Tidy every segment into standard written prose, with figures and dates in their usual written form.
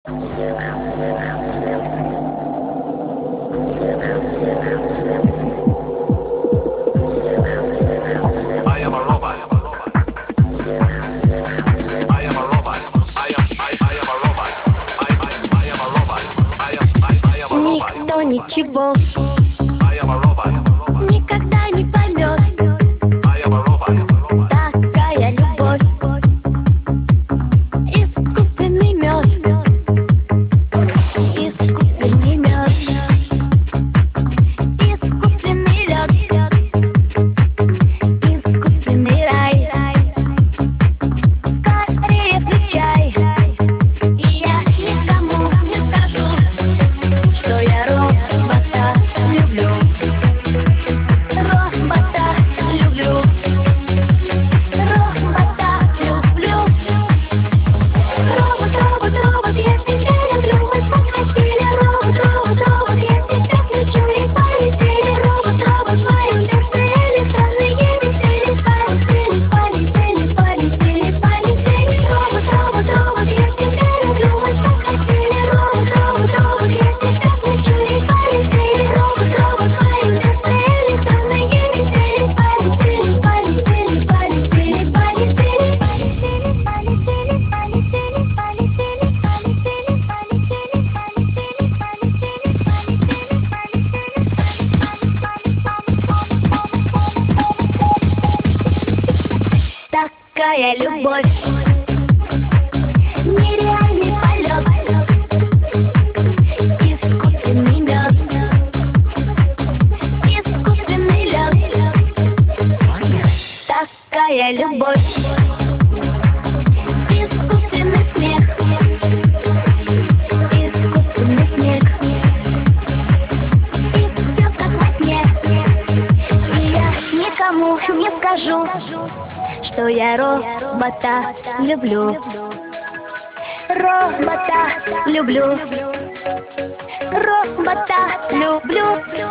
Никто ничего никогда не поймет. Такая любовь, искусственный мед, искусственный мед, искусственный лед, искусственный рай. Скорее включай, и я никому не скажу, что я робота люблю. Робота люблю. Робота люблю. Робот, робот, робот, я тебя люблю. Мы захотели. Робот, робот, робот, я тебя включу и полетели. Робот, робот, в твоем сердце электронные метели. Полетели, полетели, полетели, полетели. Робот, робот, робот, я тебя люблю. Мы захотели. Робот, робот, робот, я тебя включу и полетели. Робот, робот, в твоем сердце электронные метели. Полетели, полетели, полетели, полетели, полетели, полетели, полетели, полетели, полетели, полетели, Такая любовь, нереальный полет, искусственный мед, искусственный лед. Такая любовь, искусственный смех, искусственный снег. И все как во сне. И я никому не скажу, что я робота люблю. Робота люблю. Робота люблю.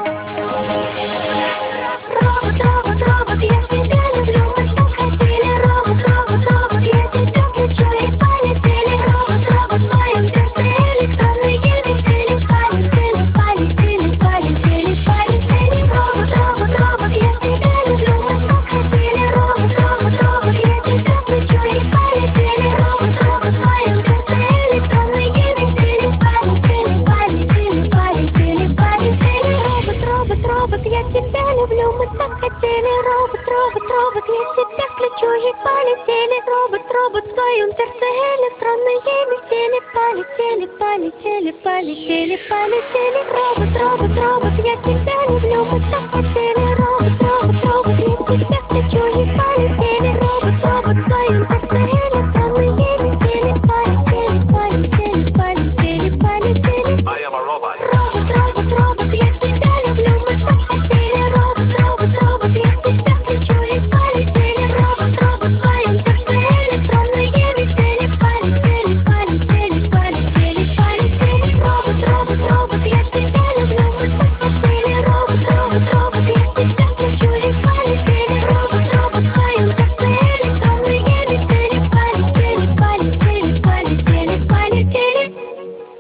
Робот, робот, робот, я тебя люблю. Мы захотели. Робот, робот, робот, я тебя включу и полетели. Робот, робот, в твоем сердце электронные метели. Полетели, полетели, полетели, полетели. Робот, робот, робот, я тебя люблю. Мы захотели. Робот, робот, робот, я тебя включу и полетели. Робот, робот, в твоем сердце электронные метели. Полетели, полетели, полетели, полетели. Робот, робот, робот, я тебя люблю. Мы захотели. Робот, робот, робот, я тебя включу и полетели. Робот, робот, в твоем сердце электронные метели. Полетели, полетели, полетели, полетели. Робот, робот, робот, я тебя люблю. Мы захотели. Робот, робот, робот, я тебя включу и полетели. Робот, робот, в твоем сердце электронные